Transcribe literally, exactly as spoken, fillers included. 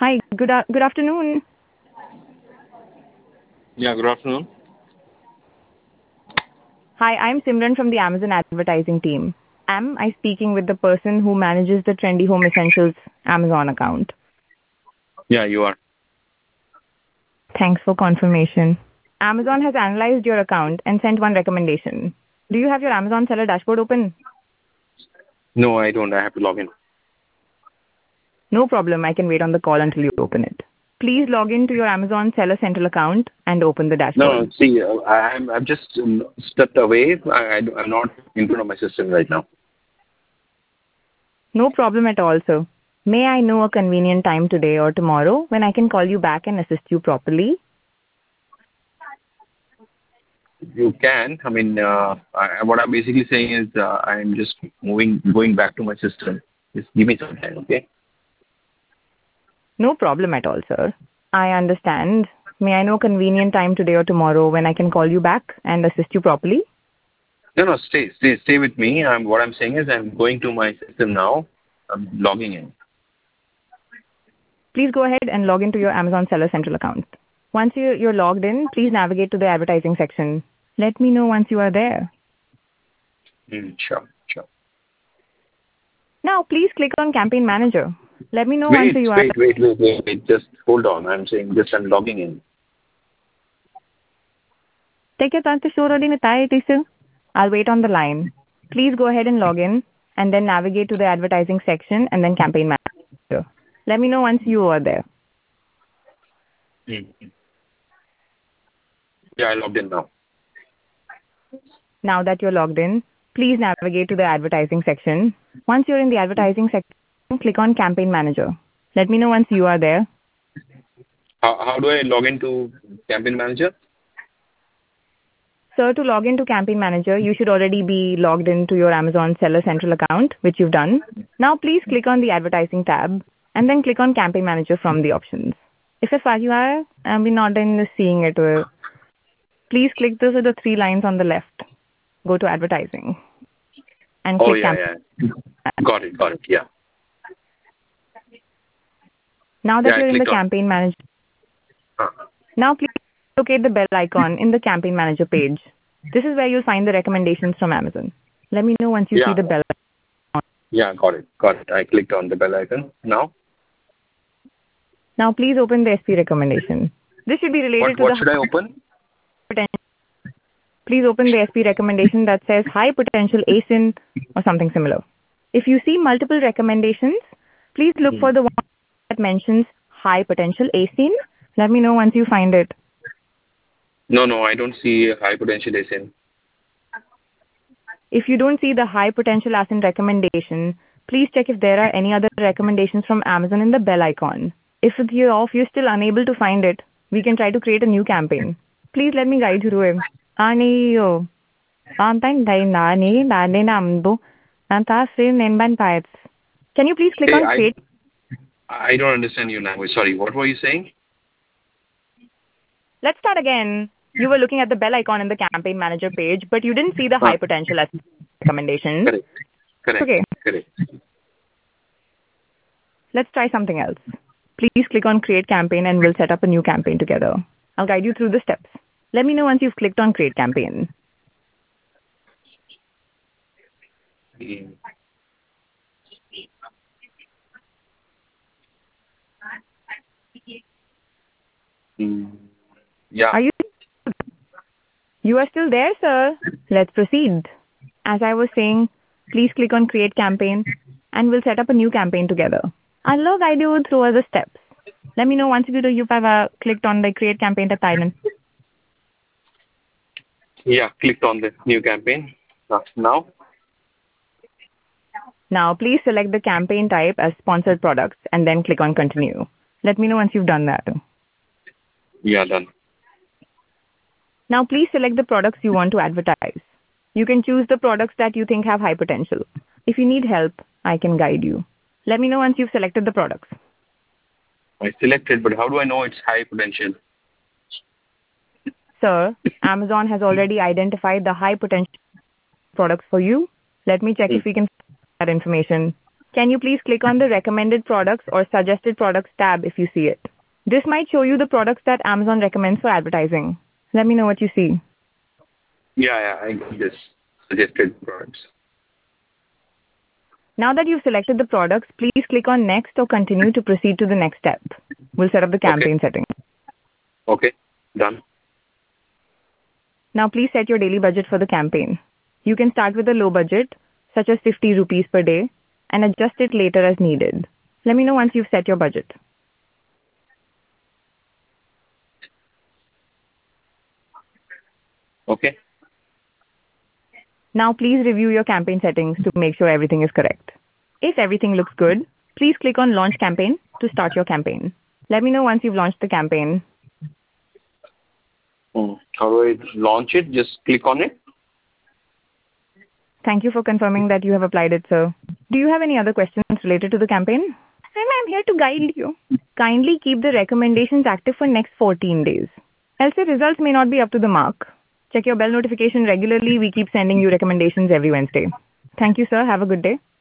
Hi, good a- good afternoon. Yeah, good afternoon. Hi, I'm Simran from the Amazon advertising team. Am I speaking with the person who manages the Trendy Home Essentials Amazon account? Yeah, you are. Thanks for confirmation. Amazon has analyzed your account and sent one recommendation. Do you have your Amazon seller dashboard open? No, I don't. I have to log in. No problem, I can wait on the call until you open it. Please log in to your Amazon Seller Central account and open the No, no, dashboard. see, uh, I'm I'm just um, stepped away. I, I I'm not in front of my system right now. No problem at all, sir. May I know a convenient time today or tomorrow when I can call you back and assist you properly? You can. I mean, uh, I, what I'm basically saying is uh, I'm just moving, going back to my system. Just give me some time, okay? No problem at all, sir. I understand. May I know convenient time today or tomorrow when I can call you back and assist you properly? No, no, stay, stay, stay with me. I'm what I'm saying is I'm going to my system now. I'm logging in. Please go ahead and log into your Amazon Seller Central account. Once you- you're logged in, please navigate to the advertising section. Let me know once you are there. Mm, sure, sure. Now, please click on Campaign Manager. Let me know once Wait, you are. wait, wait, wait, wait, wait. Just hold on. I'm saying just I'm logging in. Take your time to show already nitaye tisu. I'll wait on the line. Please go ahead and log in and then navigate to the advertising section and then Campaign Manager. Let me know once you are there. Mm. Yeah, I logged in now. Now that you're logged in, please navigate to the advertising section. Once you're in the advertising section, click on Campaign Manager. Let me know once you are there. How, how do I log into Campaign Manager? Sir, to log into Campaign Manager, you should already be logged into your Amazon Seller Central account, which you've done. Now please click on the Advertising tab and then click on Campaign Manager from the options. If you are, I'm not in seeing it. uh, Please click those are the three lines on the left. Go to Advertising and Oh, click yeah, Campaign. yeah. Got it, got it. Yeah. Now Yeah, that I you're in the clicked on it. Campaign Manager, Uh, now please locate the bell icon in the Campaign Manager page. This is where you'll find the recommendations from Amazon. Let me know once you see yeah, the bell. yeah, got it, got it. I clicked on the bell icon. Now, Now please open the S P recommendation. This should be what related to what the should I high open? potential. Please open the S P recommendation that says high potential A S I N or something similar. If you see multiple recommendations, please look Hmm. for the one that mentions high potential A S I N. Let me know once you find it. No, no, I don't see high potential A S I N. If you don't see the high potential A S I N recommendation, please check if there are any other recommendations from Amazon in the bell icon. If you're off, you're still unable to find it, we can try to create a new campaign. Please let me guide you through it. 아니요. 안타인다이 나니 나니 남도 난다스 nenban pipes. Can you please click Hey, on I create? I don't understand your language. Sorry, what were you saying? Let's start again. You were looking at the bell icon in the campaign manager page, but you didn't see the Huh. high potential as recommendations. Correct, correct, Okay, correct. let's try something else. Please click on create campaign and we'll set up a new campaign together. I'll guide you through the steps. Let me know once you've clicked on create campaign. Hmm. Hmm. Yeah, Are you You are still there, sir? Let's proceed. As I was saying, please click on create campaign and we'll set up a new campaign together. I'll guide you through other steps. Let me know once you do you've uh, clicked on the create campaign at Thailand. yeah. Clicked on the new campaign. Uh, now, Now please select the campaign type as sponsored products and then click on continue. Let me know once you've done that. yeah, done. Now please select the products you want to advertise. You can choose the products that you think have high potential. If you need help, I can guide you. Let me know once you've selected the products. I selected, but how do I know it's high potential? Sir, Amazon has already identified the high potential products for you. Let me check Hmm. if we can find that information. Can you please click on the recommended products or suggested products tab if you see it? This might show you the products that Amazon recommends for advertising. Let me know what you see. Yeah, yeah, I got this. Suggested products. Now that you've selected the products, please click on next or continue to proceed to the next step. We'll set up the campaign setting. Okay, done. Now please set your daily budget for the campaign. You can start with a low budget, such as fifty rupees per day, and adjust it later as needed. Let me know once you've set your budget. Okay. Now please review your campaign settings to make sure everything is correct. If everything looks good, please click on Launch Campaign to start your campaign. Let me know once you've launched the campaign. Hmm. How do I launch it? Just click on it. Thank you for confirming that you have applied it, sir. Do you have any other questions related to the campaign? I'm here to guide you. Kindly keep the recommendations active for next fourteen days. Else the results may not be up to the mark. Check your bell notification regularly. We keep sending you recommendations every Wednesday. Thank you, sir. Have a good day.